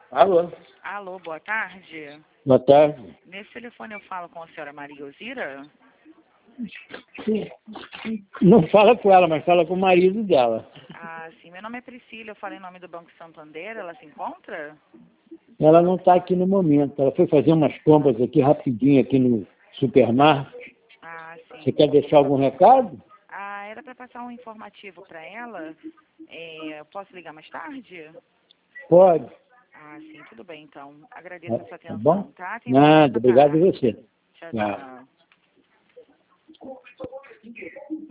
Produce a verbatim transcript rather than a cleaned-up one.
Alô? Alô, boa tarde. Boa tarde. Nesse telefone eu falo com a senhora Maria Elzira? Não fala com ela, mas fala com o marido dela. Ah, sim. Meu nome é Priscila, eu falo em nome do Banco Santander. Ela se encontra? Ela não está aqui no momento. Ela foi fazer umas compras aqui rapidinho aqui no supermarket. Ah, sim. Você quer deixar algum recado? Ah, era para passar um informativo para ela. É, eu posso ligar mais tarde? Pode. Ah, sim, tudo bem, então. Agradeço a sua Tá bom? atenção, tá? Tenha uma Nada, ótima obrigado a tarde. você. Tchau, Tchau. tchau.